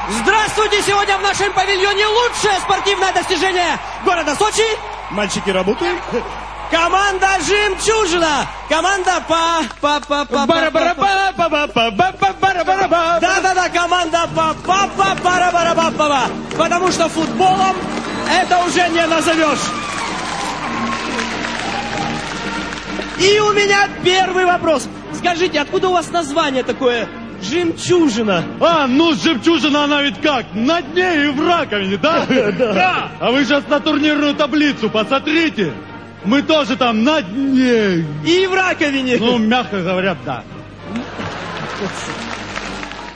Здравствуйте! Сегодня в нашем павильоне лучшее спортивное достижение города Сочи. Мальчики, работаем? Команда «Жемчужина». Команда Да-да-да, команда па-па-па-ра-ба-ра-ба-ба. Потому что футболом это уже не назовешь. И у меня первый вопрос. Скажите, откуда у вас название такое «Жемчужина»? Ну жемчужина она ведь как? На дне и в раковине, да? Да. А вы сейчас на турнирную таблицу посмотрите. Мы тоже там на дне. И в раковине. Ну, мягко говоря, да.